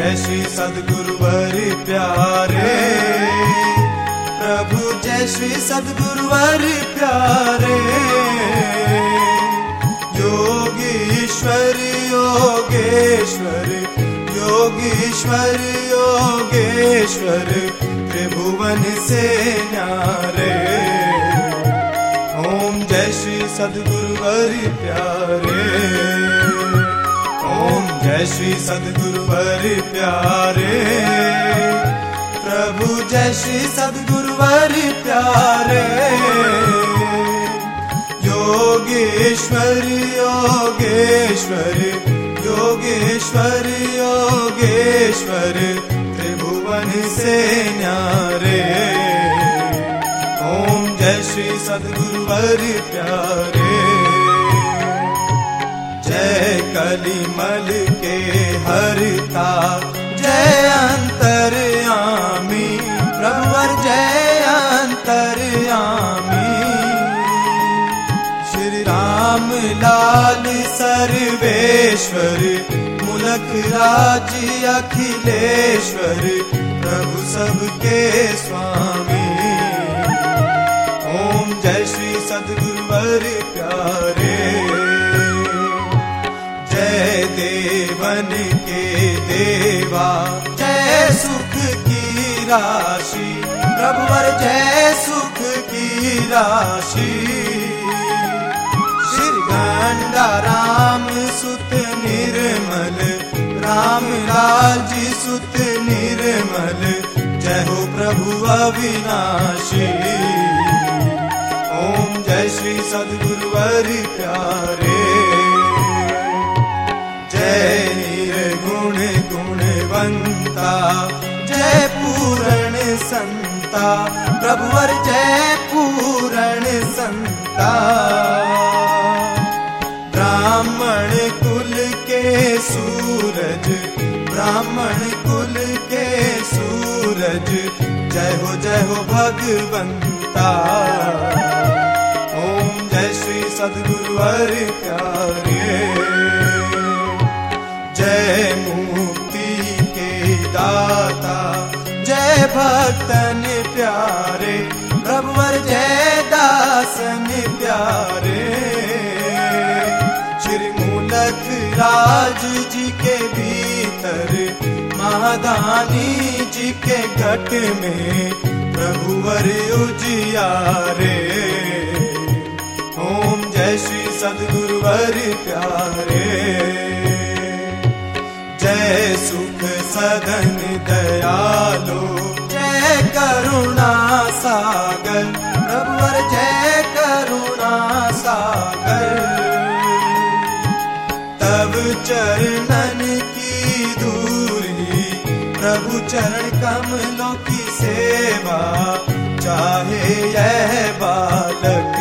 जय श्री सद्गुरुवर प्यारे प्रभु, जय श्री सद्गुरुवर प्यारे। योगीश्वर योगेश्वर योगीश्वर योगेश्वर त्रिभुवन से न्यारे। ओम जय श्री सद्गुरुवर प्यारे, ओम जय श्री सद्गुरुवर प्यारे प्रभु, जय श्री सद्गुरुवर प्यारे। योगेश्वर योगेश्वर योगेश्वर योगेश्वर त्रिभुवन से न्यारे। ओम जय श्री सद्गुरुवर प्यारे। जय कलिमल के हरिता, जय अंतर्यामी प्रभुवर, जय अंतर्यामी। श्री राम लाल सर्वेश्वर, मुलक राज अखिलेश्वर प्रभु सबके स्वामी। ओम जय श्री सद्गुरुवर प्यारे। जय देवन के देवा, जय सुख की राशि प्रभुवर, जय सुख की राशि। श्री गंगा राम सुत निर्मल, राम लाल जी सुत निर्मल, जय हो प्रभु अविनाशी। ओम जय श्री सद्गुरुवर प्यारे। जय निर्गुण गुणवंता, जय पूर्ण संता प्रभुवर, जय पूर्ण संता। ब्राह्मण कुल के सूरज, ब्राह्मण कुल के सूरज, जय हो भगवंता। ओम जय श्री सद्गुरुवर प्यारे। जय मुक्ति के दाता, जय भक्तन प्यारे प्रभुवर, जय दासन प्यारे। श्री मूलक राज जी के भीतर, महादानी जी के घट में प्रभुवर उजियारे। ओम जय श्री सद्गुरुवर प्यारे। जय सुख सदन दयालो, जय करुणा सागर प्रभुवर, जय करुणा सागर। तब चरणन की दूरी प्रभु, चरण कमलों की सेवा चाहे यह बालक।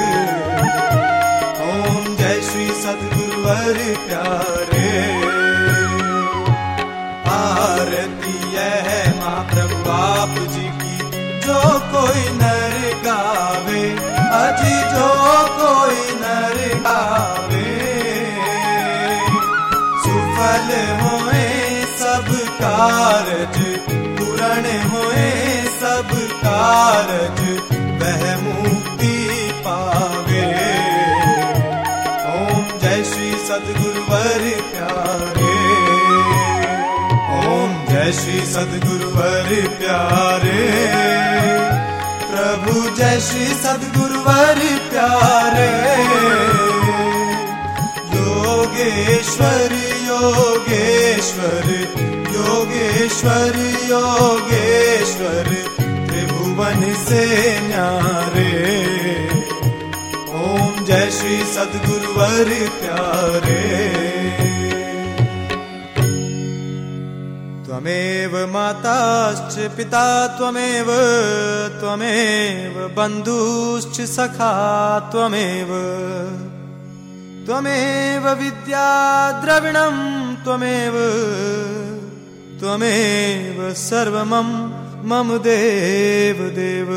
ओम जय श्री सद्गुरुवर प्यारे। आरती है माँ प्रभु आप जी की, जो कोई नर गावे, अजी जो कोई नर गावे। सुफल होए सब कारज, पूर्ण होए सब कारज, वह मुक्ति पावे। ओम जय श्री सद्गुरुवर प्यारे। ओम जय श्री सद्गुरुवर प्यारे प्रभु, जय श्री सद्गुरुवर प्यारे। योगेश्वर योगेश्वर योगेश्वर योगेश्वर त्रिभुवन से न्यारे। ओम जय श्री सद्गुरुवर प्यारे। त्वमेव माताश्च पिता त्वमेव, त्वमेव बन्धुश्च सखा त्वमेव, त्वमेव विद्या द्रविणं त्वमेव, त्वमेव सर्वमं मम देव देव।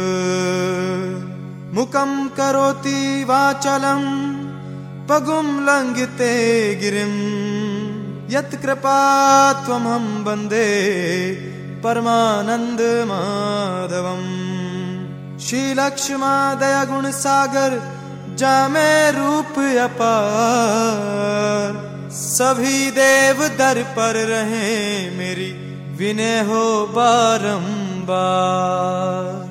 मुखं करोति वाचालं पगुं लंघिते गिरिं, यत् कृपा त्वमहं वन्दे परमानंद माधवम। श्री लक्ष्मा दया गुण सागर जामे रूप अपार, सभी देव दर पर रहे मेरी विनय हो बारंबार।